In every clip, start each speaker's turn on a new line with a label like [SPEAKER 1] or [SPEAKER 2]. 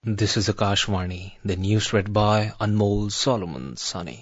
[SPEAKER 1] This is Akashvani, the news read by Anmol Solomon Sani.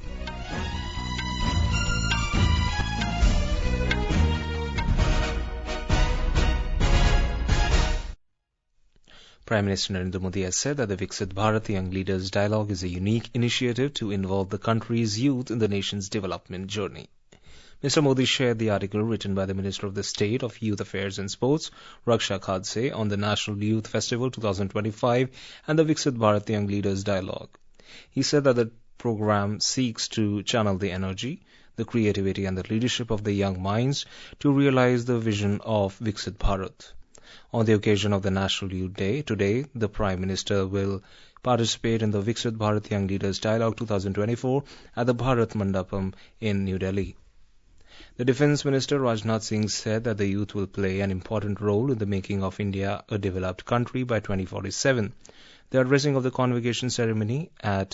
[SPEAKER 1] Prime Minister Narendra Modi has said that the Viksit Bharat Young Leaders Dialogue is a unique initiative to involve the country's youth in the nation's development journey. Mr. Modi shared the article written by the Minister of the State of Youth Affairs and Sports, Raksha Khadse, on the National Youth Festival 2025 and the Viksit Bharat Young Leaders Dialogue. He said that the program seeks to channel the energy, the creativity and the leadership of the young minds to realize the vision of Viksit Bharat. On the occasion of the National Youth Day, today, the Prime Minister will participate in the Viksit Bharat Young Leaders Dialogue 2024 at the Bharat Mandapam in New Delhi. The Defence Minister Rajnath Singh said that the youth will play an important role in the making of India a developed country by 2047. The addressing of the convocation ceremony at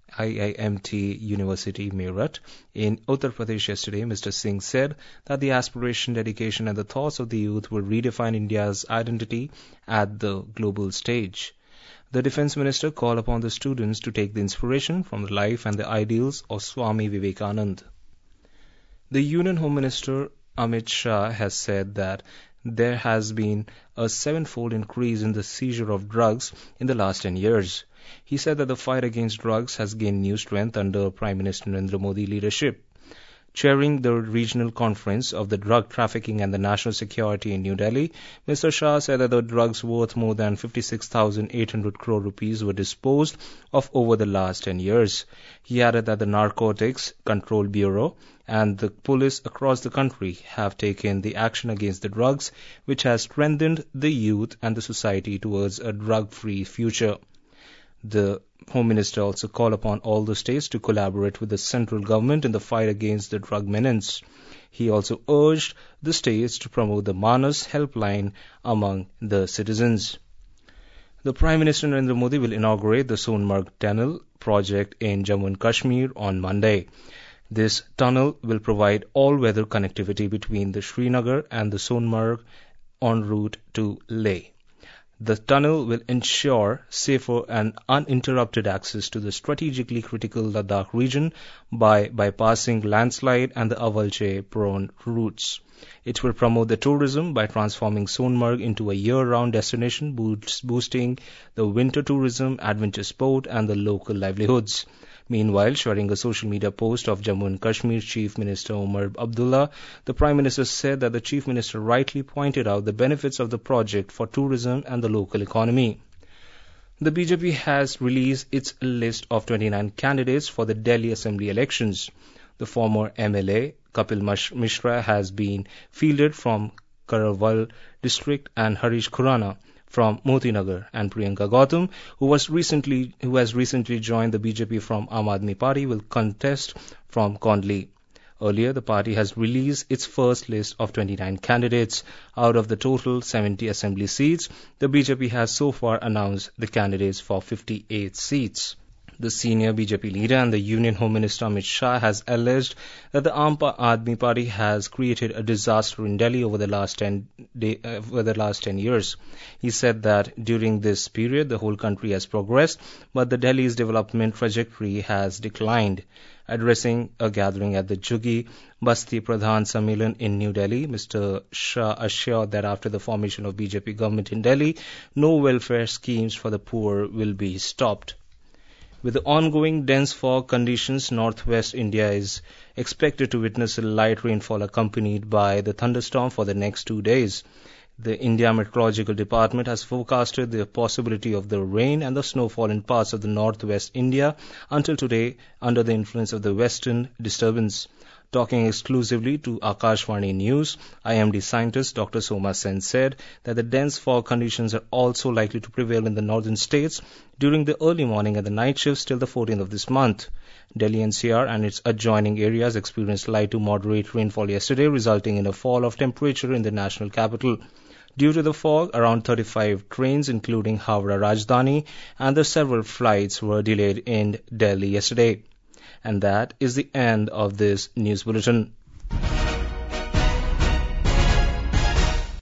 [SPEAKER 1] IIMT University, Meerut, in Uttar Pradesh yesterday, Mr. Singh said that the aspiration, dedication and the thoughts of the youth will redefine India's identity at the global stage. The Defence Minister called upon the students to take the inspiration from the life and the ideals of Swami Vivekananda. The Union Home Minister Amit Shah has said that there has been a sevenfold increase in the seizure of drugs in the last 10 years. He said that the fight against drugs has gained new strength under Prime Minister Narendra Modi leadership. Chairing the regional conference of the drug trafficking and the national security in New Delhi, Mr. Shah said that the drugs worth more than 56,800 crore rupees were disposed of over the last 10 years. He added that the Narcotics Control Bureau and the police across the country have taken the action against the drugs, which has strengthened the youth and the society towards a drug-free future. The Home Minister also called upon all the states to collaborate with the central government in the fight against the drug menace. He also urged the states to promote the Manas helpline among the citizens. The Prime Minister Narendra Modi will inaugurate the Sonmarg Tunnel project in Jammu and Kashmir on Monday. This tunnel will provide all-weather connectivity between the Srinagar and the Sonmarg en route to Leh. The tunnel will ensure safer and uninterrupted access to the strategically critical Ladakh region by bypassing landslide and the Avalche-prone routes. It will promote the tourism by transforming Sonmarg into a year-round destination, boosting the winter tourism, adventure sport and the local livelihoods. Meanwhile, sharing a social media post of Jammu and Kashmir Chief Minister Omar Abdullah, the Prime Minister said that the Chief Minister rightly pointed out the benefits of the project for tourism and the local economy. The BJP has released its list of 29 candidates for the Delhi Assembly elections. The former MLA Kapil Mishra has been fielded from Karaval district and Harish Khurana from Motinagar, and Priyanka Gautam, who has recently joined the BJP from Aam Aadmi Party, will contest from Kondli. Earlier, the party has released its first list of 29 candidates. Out of the total 70 assembly seats, the BJP has so far announced the candidates for 58 seats. The senior BJP leader and the Union Home Minister Amit Shah has alleged that the Aam Aadmi Party has created a disaster in Delhi over the last 10 years. He said that during this period, the whole country has progressed, but the Delhi's development trajectory has declined. Addressing a gathering at the Juggi Basti Pradhan Sammelan in New Delhi, Mr. Shah assured that after the formation of BJP government in Delhi, no welfare schemes for the poor will be stopped. With the ongoing dense fog conditions, northwest India is expected to witness a light rainfall accompanied by the thunderstorm for the next 2 days. The India Meteorological Department has forecasted the possibility of the rain and the snowfall in parts of the northwest India until today under the influence of the western disturbance. Talking exclusively to Akashvani News, IMD scientist Dr. Soma Sen said that the dense fog conditions are also likely to prevail in the northern states during the early morning and the night shifts till the 14th of this month. Delhi NCR and its adjoining areas experienced light to moderate rainfall yesterday, resulting in a fall of temperature in the national capital. Due to the fog, around 35 trains, including Howrah Rajdhani, and the several flights were delayed in Delhi yesterday. And that is the end of this news bulletin.